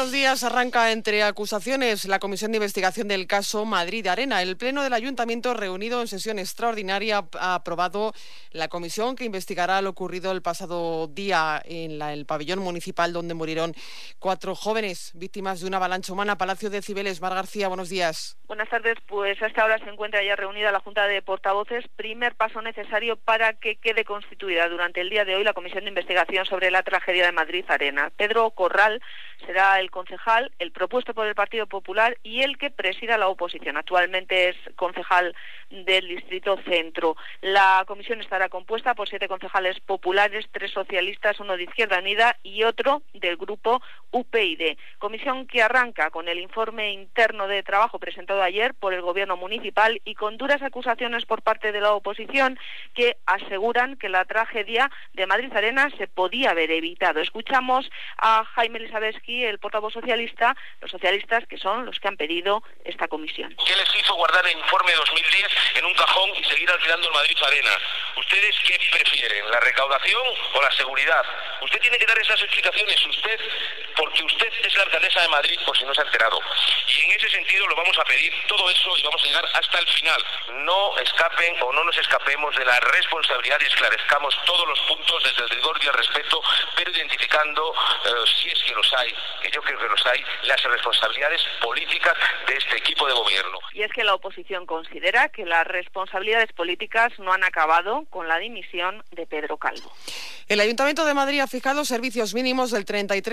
buenos días. Arranca entre acusaciones la Comisión de Investigación del caso Madrid Arena. El Pleno del Ayuntamiento, reunido en sesión extraordinaria, ha aprobado la comisión que investigará lo ocurrido el pasado día en el pabellón municipal donde murieron 4 jóvenes víctimas de una avalancha humana. Palacio de Cibeles. Mar García, buenos días. Buenas tardes. Pues a esta hora se encuentra ya reunida la Junta de Portavoces, primer paso necesario para que quede constituida durante el día de hoy la Comisión de Investigación sobre la tragedia de Madrid Arena. Pedro Corral será el concejal, el propuesto por el Partido Popular y el que presida la oposición. Actualmente es concejal del Distrito Centro. La comisión estará compuesta por 7 concejales populares, 3 socialistas, 1 de Izquierda Unida y otro del grupo UPyD. Comisión que arranca con el informe interno de trabajo presentado ayer por el Gobierno municipal y con duras acusaciones por parte de la oposición que aseguran que la tragedia de Madrid Arena se podía haber evitado. Escuchamos a Jaime Elisabetsky, el portavoz socialista, los socialistas que son los que han pedido esta comisión. ¿Qué les hizo guardar el informe de 2010 en un cajón y seguir alquilando el Madrid Arena? ¿Ustedes qué prefieren, la recaudación o la seguridad? Usted tiene que dar esas explicaciones, porque usted es la alcaldesa de Madrid, por si no se ha enterado. Y en ese sentido lo vamos a pedir todo eso y vamos a llegar hasta el final. No escapen o no nos escapemos de la responsabilidad y esclarezcamos todos los puntos desde el rigor y el respeto, pero identificando, si es que los hay, que yo creo que los hay, las responsabilidades políticas de este equipo de gobierno. Y es que la oposición considera que las responsabilidades políticas no han acabado con la dimisión de Pedro Calvo. El Ayuntamiento de Madrid ha fijado servicios mínimos del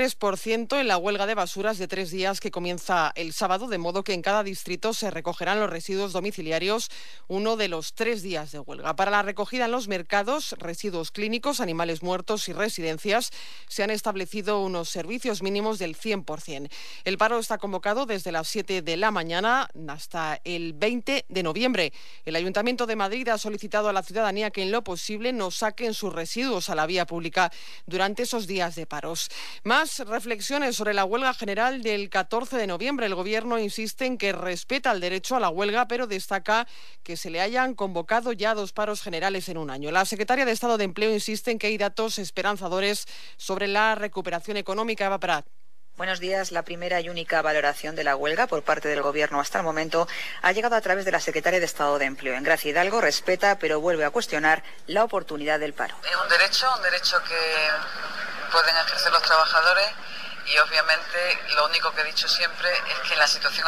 33% en la huelga de basuras de 3 días que comienza el sábado, de modo que en cada distrito se recogerán los residuos domiciliarios uno de los 3 días de huelga. Para la recogida en los mercados, residuos clínicos, animales muertos y residencias, se han establecido unos servicios mínimos del 100%. El paro está convocado desde las 7 de la mañana hasta el 20 de noviembre. El Ayuntamiento de Madrid ha solicitado a la ciudadanía que en lo posible no saquen sus residuos a la vía pública durante esos días de paros. Más reflexiones sobre la huelga general del 14 de noviembre. El Gobierno insiste en que respeta el derecho a la huelga, pero destaca que se le hayan convocado ya 2 paros generales en un año. La secretaria de Estado de Empleo insiste en que hay datos esperanzadores sobre la recuperación económica. Eva Prat. Buenos días. La primera y única valoración de la huelga por parte del Gobierno hasta el momento ha llegado a través de la secretaria de Estado de Empleo. En Gracia Hidalgo respeta, pero vuelve a cuestionar la oportunidad del paro. Es un derecho que pueden ejercer los trabajadores y obviamente lo único que he dicho siempre es que en la situación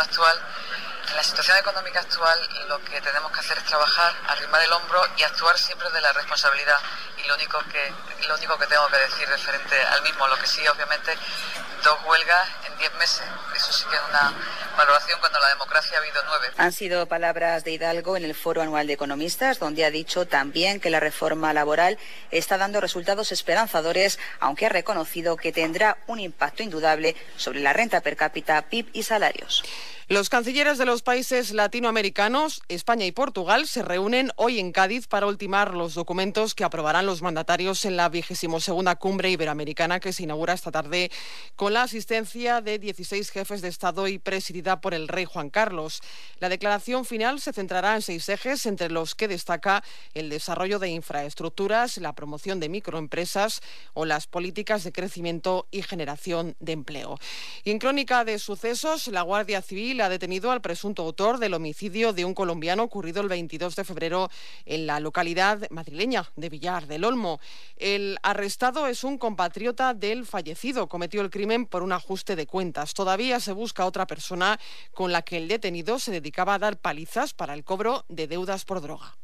económica actual, lo que tenemos que hacer es trabajar, arrimar el hombro y actuar siempre de la responsabilidad. Y lo único que tengo que decir referente al mismo, lo que sí, obviamente, 2 huelgas en 10 meses. Eso sí que es una valoración cuando en la democracia ha habido 9. Han sido palabras de Hidalgo en el Foro Anual de Economistas, donde ha dicho también que la reforma laboral está dando resultados esperanzadores, aunque ha reconocido que tendrá un impacto indudable sobre la renta per cápita, PIB y salarios. Los cancilleres de los países latinoamericanos, España y Portugal, se reúnen hoy en Cádiz para ultimar los documentos que aprobarán los mandatarios en la 22ª Cumbre Iberoamericana que se inaugura esta tarde con la asistencia de 16 jefes de Estado y presidida por el rey Juan Carlos. La declaración final se centrará en 6 ejes, entre los que destaca el desarrollo de infraestructuras, la promoción de microempresas o las políticas de crecimiento y generación de empleo. Y en crónica de sucesos, la Guardia Civil ha detenido al presunto autor del homicidio de un colombiano ocurrido el 22 de febrero en la localidad madrileña de Villar del Olmo. El arrestado es un compatriota del fallecido. Cometió el crimen por un ajuste de cuentas. Todavía se busca otra persona con la que el detenido se dedicaba a dar palizas para el cobro de deudas por droga.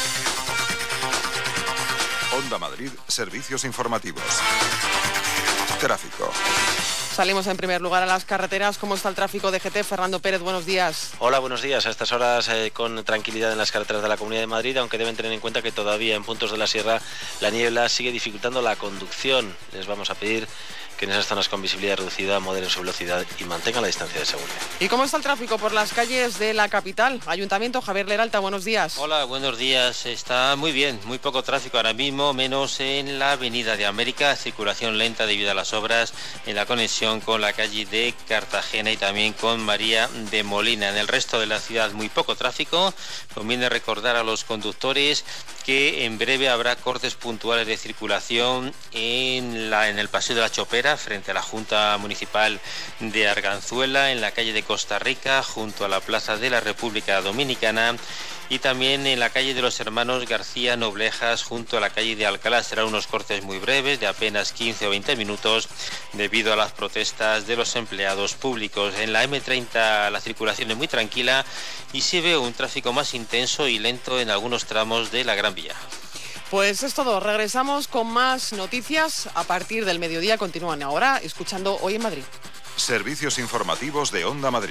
Onda Madrid, servicios informativos. Tráfico. Salimos en primer lugar a las carreteras. ¿Cómo está el tráfico de GT? Fernando Pérez, buenos días. Hola, buenos días. A estas horas con tranquilidad en las carreteras de la Comunidad de Madrid, aunque deben tener en cuenta que todavía en puntos de la sierra la niebla sigue dificultando la conducción. Les vamos a pedir que en esas zonas con visibilidad reducida moderen su velocidad y mantengan la distancia de seguridad. ¿Y cómo está el tráfico por las calles de la capital? Ayuntamiento, Javier Leralta, buenos días. Hola, buenos días. Está muy bien, muy poco tráfico ahora mismo, menos en la Avenida de América, circulación lenta debido a la las obras en la conexión con la calle de Cartagena y también con María de Molina. En el resto de la ciudad muy poco tráfico. Conviene recordar a los conductores que en breve habrá cortes puntuales de circulación en el Paseo de la Chopera, frente a la Junta Municipal de Arganzuela, en la calle de Costa Rica, junto a la Plaza de la República Dominicana, y también en la calle de los Hermanos García Noblejas, junto a la calle de Alcalá. Serán unos cortes muy breves, de apenas 15 o 20 minutos, debido a las protestas de los empleados públicos. En la M30 la circulación es muy tranquila y se ve un tráfico más intenso y lento en algunos tramos de la Gran Vía. Pues es todo, regresamos con más noticias a partir del mediodía. Continúan ahora escuchando Hoy en Madrid. Servicios informativos de Onda Madrid.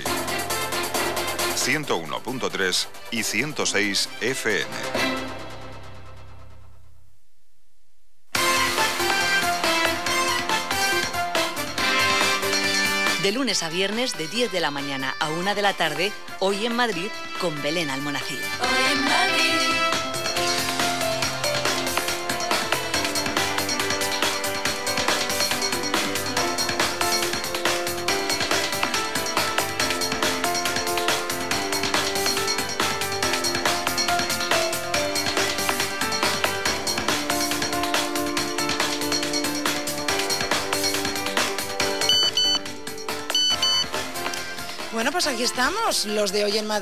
101.3 y 106 FM. De lunes a viernes, de 10 de la mañana a 1 de la tarde, Hoy en Madrid, con Belén Almonacid. Hoy en Madrid. Bueno, pues aquí estamos, los de Hoy en Madrid.